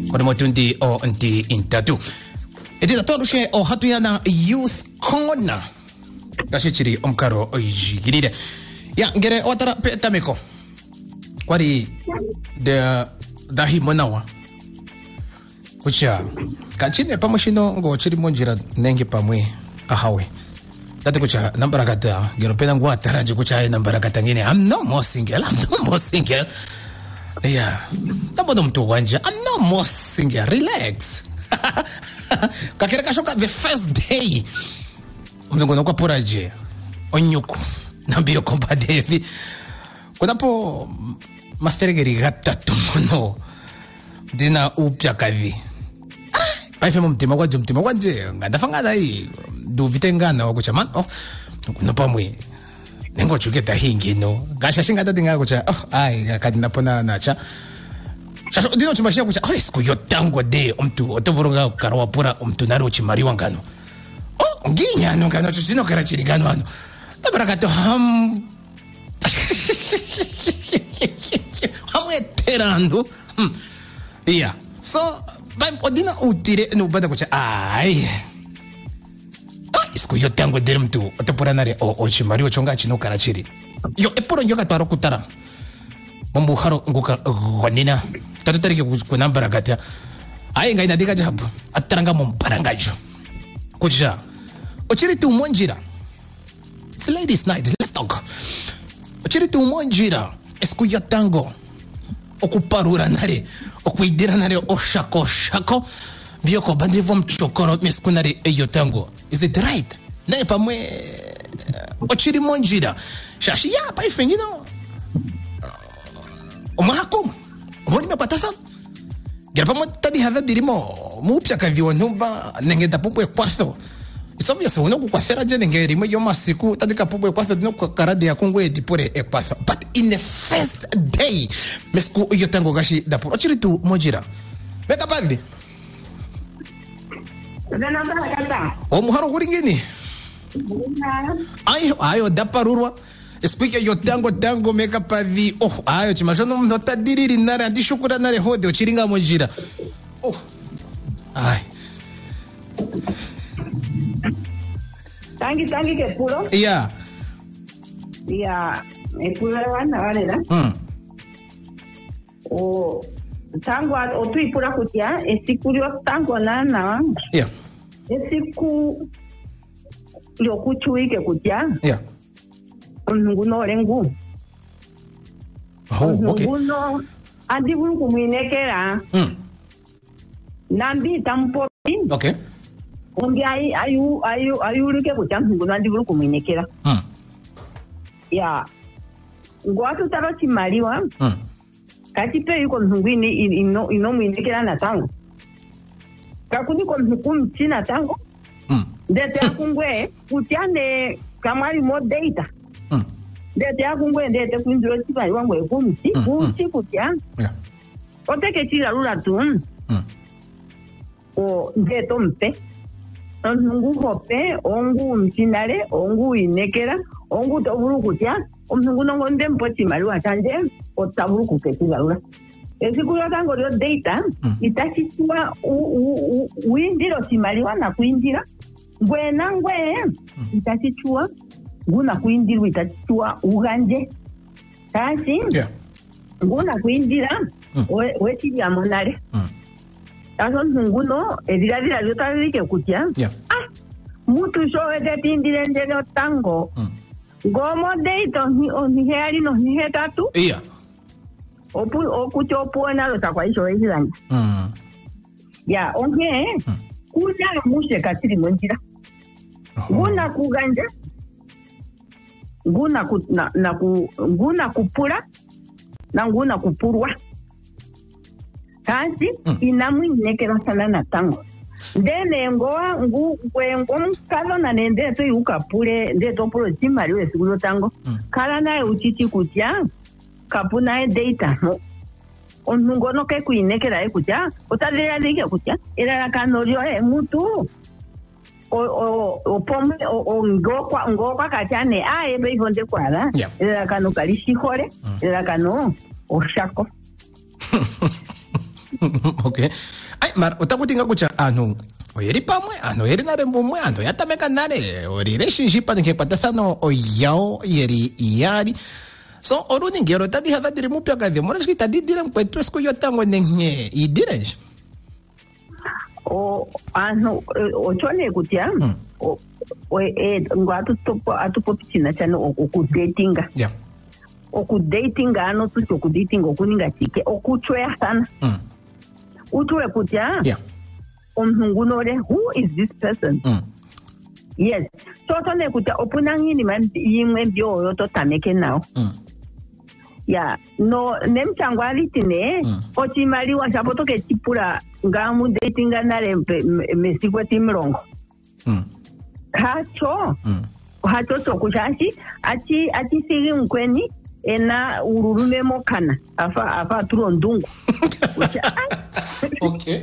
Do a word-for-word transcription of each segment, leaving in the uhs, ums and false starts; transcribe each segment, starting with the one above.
Kwa motundi o nti intatu. Edita torushe o hatuyana Youth Corner. Kashichiri omkaro ojigirire. Ya ngere watara petamiko. Kwari de dahi monawa. Kucha kanchine pamoshino ngo chiri monjira nenge pamwe ahawe. Dati kucha nambarakata ngero pena ngwa taraje kucha nambarakata ngine. I'm no more single. I'm no more single. Yeah. Tabodo mtu wanja. I'm no more single. Relax. Kakira kashoka the first day. Mzungu na kwa poraje. Onyuku. Nambio kompade hivi. Kunapo masterigeri gata tumono. Dina upya kavi. Paife mtima wanje mtima wanje. Ngandafangana hii. Du vitengana wakucha man. Oh. Kunapa mwe. Nengo chuketa hingi no. Gasha shinga dati nga kucha. Oh. Ay. Kadina pona nacha. Shasho dino chumashia kucha. Oh. Esku yotango de. Omtu. Otovurunga karawapura. Omtu naru uchimariwa ngano. Oh. Nginya no ngano. Chuchino karachiri ngano ano. Nabarakato ham. Hamwe terando. Hmm. Yeah. So. Baim odina utire. Nubada kucha. Ay. Isku yo tango dere mtu otapura nare o ochimari ochonga chino karachiri yo eporo nyoka taro kutara mambu haro nguka gwanina tatu tarike kunambara gata ayi ngai nadika jabu ataranga mombarangajo kucha ochiri tu monjira it's ladies night let's talk ochiri tu monjira isku yo tango okuparura nare okuidira nare oshako shako Vyoko bandi vom chokoro miskunari eyo tango. Is it right? Na pamwe ochiri monjira. Shashi ya pa ifengino. Omahakuma. Omoni me patasa. Gerpa mo tadi hada dirimo. Mupya kaviwa numba nenge tapupo ekwaso. It's obvious uno kukwasera je nenge rimo yo masiku tadi kapupo ekwaso dino karade ya kongwe edipore ekwaso. But in the first day misku eyo tango gashi dapur. Ochiri tu monjira. Meka pagdi. O muharo kuringini ayo ayo daparurwa speak yo tango tango meka pavi oh ayo chimashono mnota diriri nare andi shukura nare hode ochiringa monjira oh ay tangi tangi ke puro yeah yeah e puro wana vale da mm o tango o tu ipura kutia esikurio tango na na yeah esiku yo kuchuike kutia yeah nguno rengu oh okay nguno andi bulu kuminekera mm nambi tampo okay ongi ai ayu ayu ayurike kutia nguno andi bulu kuminekera mm yeah ngwatu taro chimaliwa mm kati pe yuko mhungwini ino ino mwindikira na tango kakuni ko mhukum china tango mm ndete akungwe kutiane kamari mo data mm ndete akungwe ndete kwindiro chipa wangwe kumti kumti kutia yeah oteke chira rula tu mm o ndeto mpe onungu hope ongu mchinare ongu inekera ongu toburu kutia omhungu nongo ndempo chimaliwa chanje otaburu kuketirarura esikuyo tango rio data mm. itachitwa uindiro chimaliwa na kuindira ngwena ngwe mm. itachitwa nguna kuindirwa itachitwa uganje kasi yeah nguna kuindira mm. we wechiri amonare mm. taso nguno ediradira rio tarike kutia yeah ah mutu showe tetindire ndero tango mm. gomo data ni oni heri no ni hetatu yeah opu okucho puona lo takwa isho ezirani mm ya onge mm. kuja mushe katiri monjira nguna oh. kuganja nguna ku na, na ku nguna kupura na nguna kupurwa kasi mm. inamwinekera sana na tango ndene ngoa ngu kwengo mkalo na nende to yukapule ndeto polo chimali we sikulo tango mm. kala nae uchichi kutia kapuna e data onungo no ke kuinekera e kutia otalera lige kutia era kanorio e mutu o o o pombe o ngo kwa ngo kwa kachane a e be honde kwala yeah. era kano kalishi hore mm. era kano o shako okay Mar utakutinga kucha anu oyeri pamwe anu yeri nare mbumwe anu yatameka nare o relationship ane kwatathano o yao yeri yari so oruni ngero tadi hava diri mupya kadhi mora shiki tadi dira mkwetu esku yotango nenge idire o anu o chone kutia o o e ngwatu topo atupo pichina chano oku datinga yeah oku datinga ano tu oku datinga okuninga chike okuchwea sana mm. Utwe kutia yeah omhungunore who is this person mm. yes so tone kutia opunangi ni man yimwe bio yoto tameke nao mm. yeah no nemchangwali tine mm. ochimali wa sapoto ke chipura ngamu datinga nare mesikwe timrongo mm. hacho mm. hacho to kushashi achi achi sigi mkweni ena ururume mokana afa afa turo ndungu okay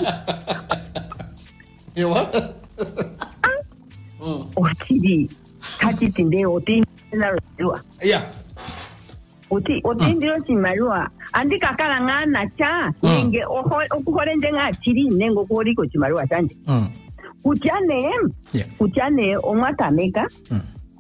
you what mm. Otiri kati tinde oti na roa yeah oti oti ndiro chimarua andi kakala ngana cha nenge oho okuhore ndenga chiri nengo kori ko chimarua chanje mm. Kuchane yeah kuchane omwatameka mm.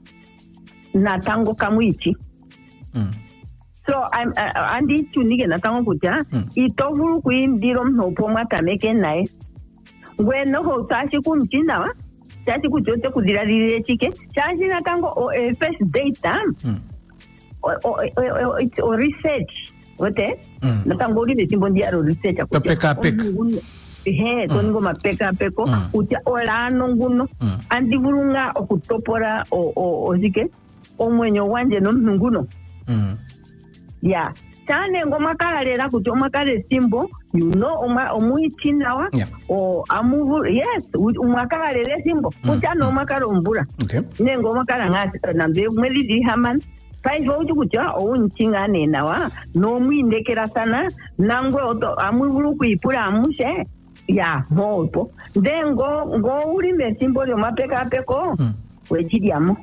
na tango kamwichi mm. so I'm uh, andi tunige na tango kucha mm. itovuru kuindiro mhopo mwatameke nae ngweno ho tashi kumchina wa tashi kuchote kudirarire chike tashi na tango o uh, first date time mm. o o o it's o research wote mm. na tango ri simbo ndiaro research akucha peka peka he tongo mapeka peko ucha olano nguno andi burunga okutopora o o ozike omwenyo wanje no nguno mm. ya tane ngoma kala lera kuti omakale simbo you know oma omuichinawa yeah. o amuvu yes umakala lera simbo ucha no makala umbura okay nengo makala ngasi na mbe mweli di haman pai voju kucha o unchinga nenawa no muindekera sana nangwe oto amuvuru kuipura amushe ya mopo dengo ngo uri mesimbo yo mapeka peko mm. wechidiamo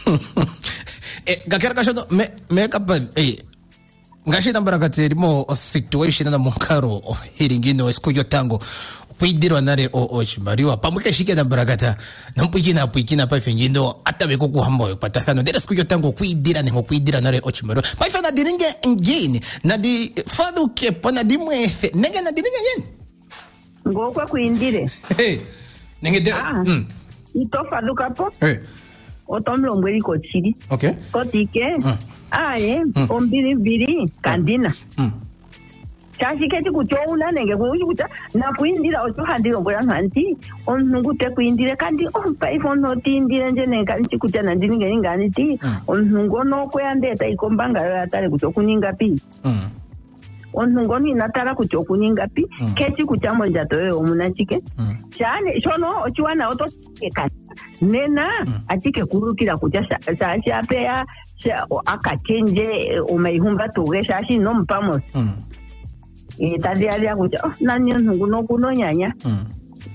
eh gakera kashoto me me kapal eh ngashi tambara kateri mo situation na munkaro hiringino eskuyo tango kuidirwa nare o o chimariwa pamuke shike tambara kata nampukina pukina pa fengindo atabeko kuhambo patathano dera eskuyo tango kuidira nengo kuidira nare o chimariwa pa fana diringe ngini na di fadu ke pona di mwefe nenge na diringe ngini ngokwa kuindire hey nenge de ah, mm itofa dukapo hey otomlongweli ko chiri okay kotike mm. aye mm. ombiri mbiri kandina mm. chashi keti kuchoula nenge kuuji kuta na kuindira ocho handiro ngoya nganti onungu te kuindire kandi on pa ifono tindire nje nenga nchi kuta na ndinge ngani ti mm. onungu no kwande ta ikombanga ya tare kuchokuninga pi mm. onungu ni natara kuchokuninga pi mm. keti kuchamo njato yo omunachike mm. chane shono ochiwana oto kekati nena mm. atike kurukira kuja sa sa pea akachenje umeihumba tugesha shi no mpamos mm. e tadi alia kuja oh, nani nungu no kuno nyanya mm.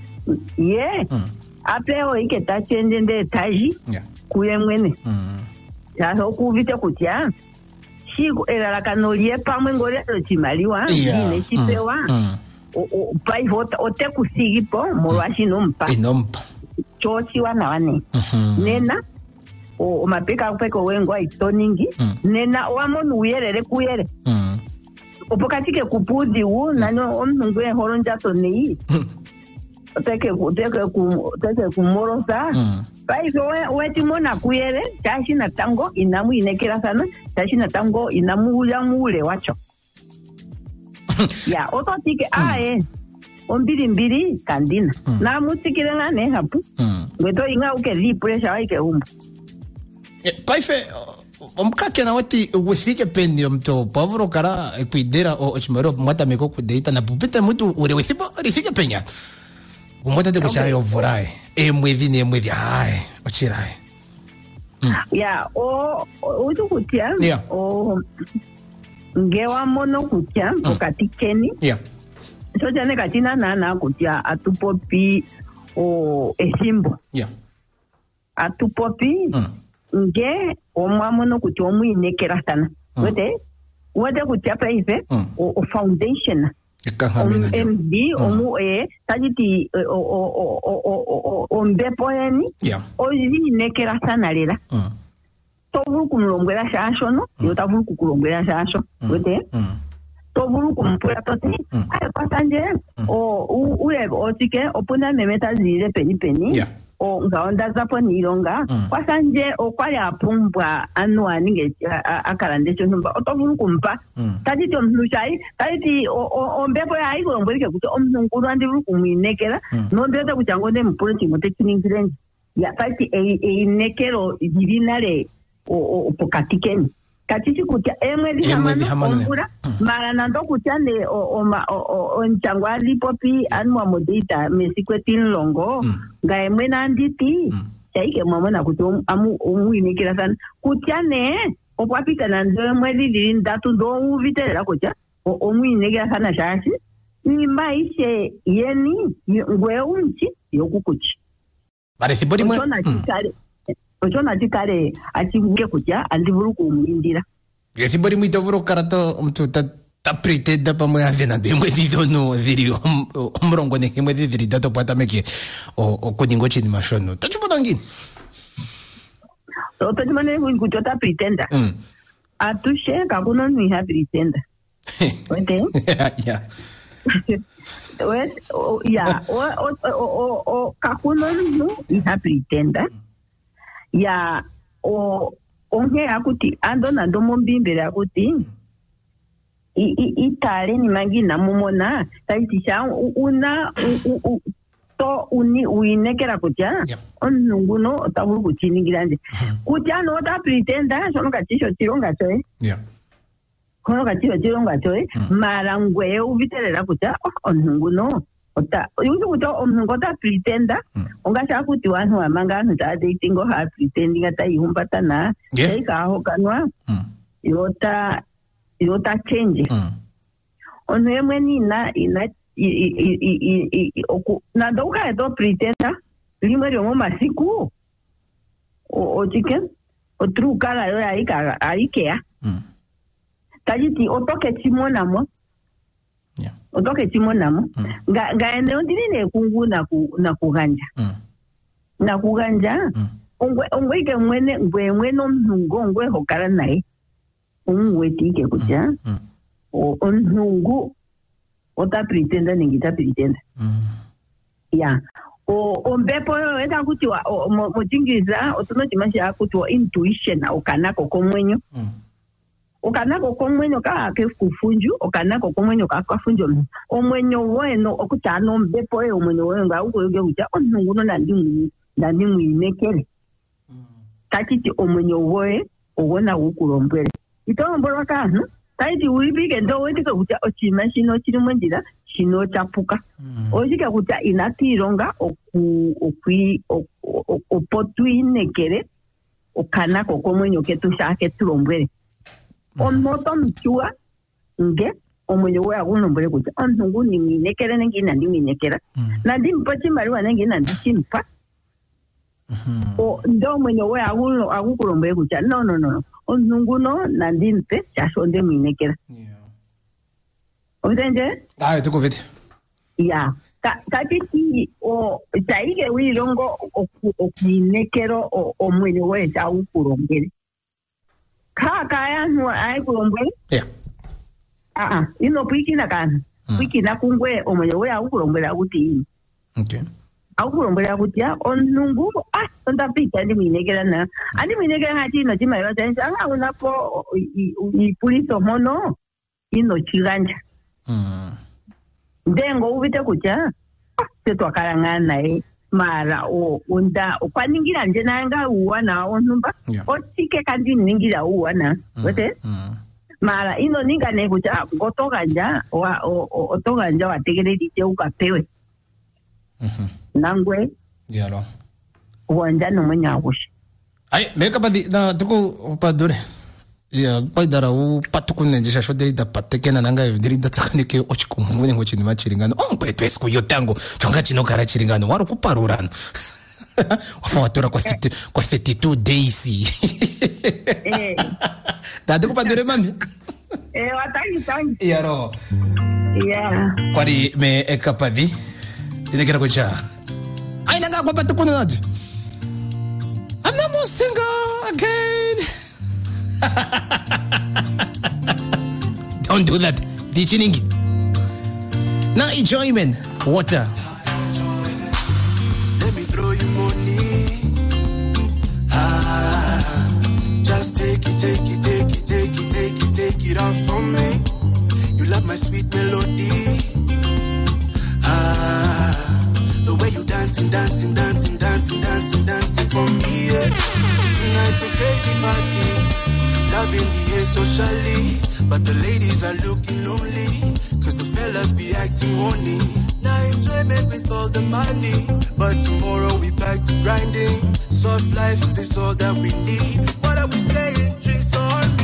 ye mm. apeo ike ta chenje nde taji yeah. kuye mwene mm. ya so kuvite kutia shi era kanolie pamwe ngore ro chimaliwa yeah. ine chipewa mm. o o pai vota o te kusigipo morwashi no mpa inompa chochi wana wane mm-hmm. nena o mapeka kupeka wengo aitoningi mm. nena wamonu uyerere kuyere mm. opokatike kupudi u nano omnungwe horonja to nei teke teke ku teke kumorosa mm. pai so weti mona kuyere tashi na tango inamu inekera sana tashi na tango inamu ya mule wacho ya ototike mm. ae ombiri mbiri kandina mm. na musikire ngane hapu mm. ngweto inga uke li pressure waike umbu paife omkake na wati withike pendi omto pavro kara kuidera o chimaro mwata meko kudeita na pupita mutu ure withipo rifike penya umwata te kuchayo vorai e mwevi ne mwevi ai ochirai mm. ya o utu kutia yeah. o ngewa mono kutia mm. okatikeni yeah. so jane katina na na kutia atupopi o esimbo yeah. atupopi mm. nge omwamono kuti omwinekera sana mm. wete wete kuti apa ife mm. o, o foundation M D omu e tajiti o o o o o mbepo yani ozi nekera sana lela tobulu kumulongwera shasho no yotabulu kukulongwera shasho wete tobulu kumpura toti ay pasanje o ule otike opuna memeta zile peni peni o ngaonda zapo nilonga pasanje o kwali apumbwa anwa ninge akalandesho numba otobulu kumpa tajiti omnushai tajiti o mbepo ya iko ngwerike kuti omnungulu andibulu kumwinekera no ndeta kuchangonde mpuro chimote chiningirenji ya tajiti e nekero divinale o pokatikeni katichi kutia emwezi hamano ombura mara nando kutia ne o o nchangwa lipopi anwa modita mesikwetin longo nga emwe nanditi chaike mwamona kuti amu umuinikira sana kutia ne opapita nando emwezi lindatu ndo uvitela kutia umuinikira sana shashi ni maishe yeni ngwe unchi yokukuchi parece bodi mwe Ochona chikare achinge kuja andivuru kumindira. Yesi bori muito vuru karato mtu ta ta pretenda pa moya vena de mwezi dono viri omrongo ne mwezi viri dato pata meki o o kodingo chini mashono. Tachupo dangin. So tajimane kuchota pretenda. Mm. Atushe kakuno ni ha pretenda. Wete? Yeah. Wet ya o o o kakuno ni ha pretenda. Ya o onge akuti ando na domo mbimbere akuti i i itale ni mangi na mumona taitisha una to uni uinekera kutia onunguno otabulu kuchiningirande kutia no ta pretenda sono katisho tironga choe yeah kono katisho tironga choe marangwe uvitelera kutia onunguno ota yuzu kuto omngota pretenda ongasha kuti wantu amanga antu ta dating ha pretending ata ihumbata naeka ho kanwa yota yota change ono yemwe ni na ina oku na doka edo pretenda limwe ryo masiku o chicken o truka la yo aika aikea tajiti otoke chimona mo otoke chimonamo nga nga ene ndine kungu na ku na kuganja mm. na kuganja mm. ongwe ongwe ke mwene ngwe mweno mnungo ngwe hokara nae ongwe tike kuja mm. mm. o onungu ota pretenda ningita pretenda mm. ya o ombepo yo eta kuti wa mo chingiza otono chimasha kuti wa intuition au kanako komwenyo mm. Okanako komwenyo ka ke kufunju okanako komwenyo ka kafunjo omwenyo weno okutano mbepo e omwenyo wenga ukoyoge uta onunguno nandi nandi mwinekele takiti omwenyo woe owona ukulombele itombolo kanu taiti uibike ndo wetike uta ochima shino chiri mwenjira shino chapuka ojike kuta inatironga oku okwi opotwinekele okanako komwenyo ketushake tulombele omoto mchua nge omwenye we agunombole kuti ontungu ni minekera nengi nandi minekera nandi mpachi mariwa nengi nandi chimpa o ndo mwenye we aguno agukulombole kuti no no no ontungu no nandi mpe chashonde minekera obenje ah tuko vite ya ka katiti o taige wilongo okinekero o mwenye we agukulombole kaka yangu ai kulombe yeah ah ah ino piki na kan piki na kungwe omoye we au kulombela kuti okay au kulombela kuti onungu ah onda pika ndi minegera na ani minegera hati no chima yo tani anga unapo i puliso mono ino chiganja mm ndengo uvite kucha setwa kalangana e mara o unda okwaningira nje nanga uwana onumba otike kandi ningira uwana wote mara ino ninga ne kucha gotoka nja wa otoka nja wategereri je ukapewe mhm nangwe yalo wanja no mwenyagushi ai meka padi na tuko padure ya paidara u patukune nje shashoderi da patekena nanga ndiri ndatsakanike ochikumune ngochini machiringano ongwe pesku yotango chonga chino kara chiringano waro kuparurana wafa watora kwa thirty kwa thirty-two days eh dade kupadure mami eh watangi tangi yaro Yeah. Kwari me kapadi. Dinekera kucha. Aina nga kwa patukuno naje. I'm not more single again. Don't do that. Dichiningi. Now enjoyment. Water. Let me throw you money. Ah, just take it, take it, take it, take it, take it, take it out from me. You love my sweet melody. Ah, the way you dancing, dancing, dancing, dancing, dancing, dancing for me. Yeah. Tonight's a crazy party. Loving the air socially, but the ladies are looking lonely, cause the fellas be acting horny. Now enjoyment with all the money, but tomorrow we back to grinding. Soft life is all that we need. What are we saying? Drinks on